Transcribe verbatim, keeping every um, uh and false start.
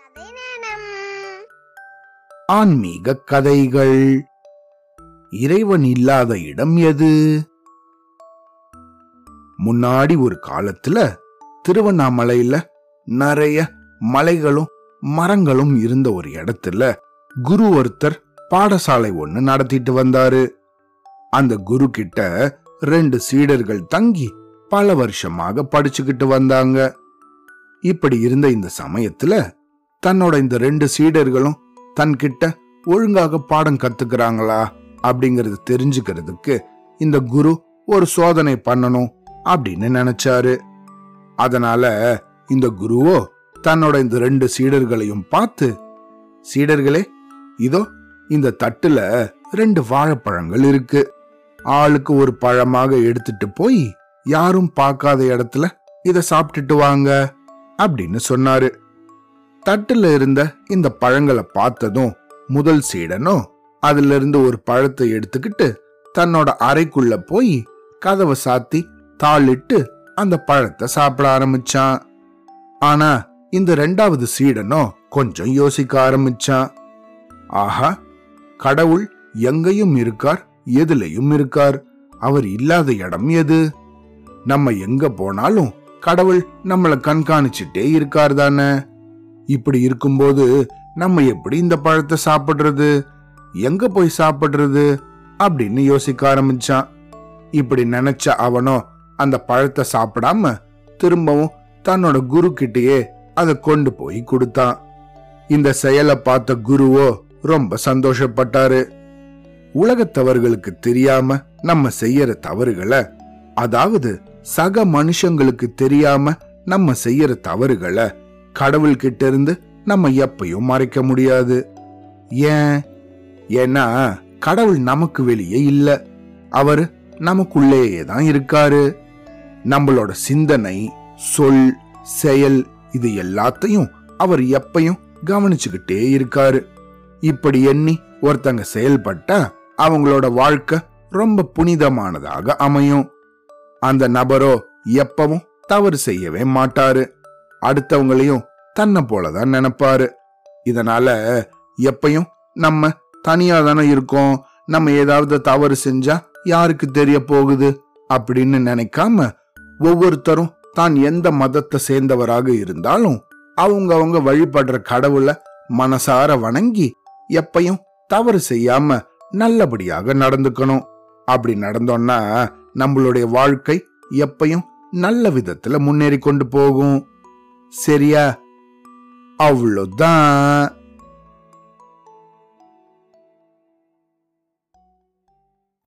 ஆன்மீக கதைகள். இறைவன் இல்லாத இடம் எது? முன்னாடி ஒரு காலத்துல திருவண்ணாமலையில நிறைய மலைகளும் மரங்களும் இருந்த ஒரு இடத்துல குரு ஒருத்தர் பாடசாலை ஒண்ணு நடத்திட்டு வந்தாரு. அந்த குரு கிட்ட ரெண்டு சீடர்கள் தங்கி பல வருஷமாக படிச்சுக்கிட்டு வந்தாங்க. இப்படி இருந்த இந்த சமயத்துல தன்னோட இந்த ரெண்டு சீடர்களும் தன்கிட்ட ஒழுங்காக பாடம் கத்துக்கிறாங்களா அப்படிங்கறது தெரிஞ்சுக்கிறதுக்கு இந்த குரு ஒரு சோதனை பண்ணணும் அப்படின்னு நினைச்சாரு. அதனால இந்த குருவோ தன்னோட இந்த ரெண்டு சீடர்களையும் பார்த்து, சீடர்களே, இதோ இந்த தட்டுல ரெண்டு வாழைப்பழங்கள் இருக்கு, ஆளுக்கு ஒரு பழமாக எடுத்துட்டு போய் யாரும் பார்க்காத இடத்துல இத சாப்பிட்டுட்டு வாங்க அப்படின்னு சொன்னாரு. தட்டுல இருந்த இந்த பழங்களை பார்த்ததும் முதல் சீடனும் அதுல இருந்து ஒரு பழத்தை எடுத்துக்கிட்டு தன்னோட அறைக்குள்ள போய் கதவை சாத்தி தாளிட்டு அந்த பழத்தை சாப்பிட ஆரம்பிச்சான். ஆனா இந்த ரெண்டாவது சீடனும் கொஞ்சம் யோசிக்க ஆரம்பிச்சான். ஆஹா, கடவுள் எங்கேயும் இருக்கார், எதுலயும் இருக்கார், அவர் இல்லாத இடம் எது? நம்ம எங்க போனாலும் கடவுள் நம்மளை கண்காணிச்சுட்டே இருக்கார் தானே. இப்படி இருக்கும்போது நம்ம எப்படி இந்த பழத்தை சாப்பிடுறது, எங்க போய் சாப்பிடுறது அப்படின்னு யோசிக்க ஆரம்பிச்சான். இப்படி நினைச்ச அவனோ அந்த பழத்தை சாப்பிடாம திரும்பவும் தன்னோட குரு கிட்டயே அதை கொண்டு போய் கொடுத்தான். இந்த செயலை பார்த்த குருவோ ரொம்ப சந்தோஷப்பட்டாரு. உலகத்தவர்களுக்கு தெரியாம நம்ம செய்யற தவறுகளை, அதாவது சக மனுஷங்களுக்கு தெரியாம நம்ம செய்யற தவறுகளை கடவுள் கிட்ட இருந்து நம்ம எப்பயும் மறைக்க முடியாது. ஏன்? ஏன்னா கடவுள் நமக்கு வெளியே இல்ல, அவரு நமக்குள்ளேயே தான் இருக்காரு. நம்மளோட சிந்தனை, சொல், செயல் இது எல்லாத்தையும் அவர் எப்பயும் கவனிச்சுக்கிட்டே இருக்காரு. இப்படி எண்ணி ஒருத்தங்க செயல்பட்டா அவங்களோட வாழ்க்கை ரொம்ப புனிதமானதாக அமையும். அந்த நபரோ எப்பவும் தவறு செய்யவே மாட்டாரு, அடுத்தவங்களையும் தன்னை போலதான் நினைப்பாரு. இதனால எப்பயும் நம்ம தனியா தானே இருக்கோம், நம்ம ஏதாவது தவறு செஞ்சா யாருக்கு தெரிய போகுது அப்படின்னு நினைக்காம ஒவ்வொருத்தரும் தான் எந்த மதத்தை சேர்ந்தவராக இருந்தாலும் அவங்க அவங்க வழிபடுற கடவுளை மனசார வணங்கி எப்பயும் தவறு செய்யாம நல்லபடியாக நடந்துக்கணும். அப்படி நடந்தோம்னா நம்மளுடைய வாழ்க்கை எப்பயும் நல்ல விதத்துல முன்னேறி கொண்டு போகும். சரியா? அவ்வளவுதான்.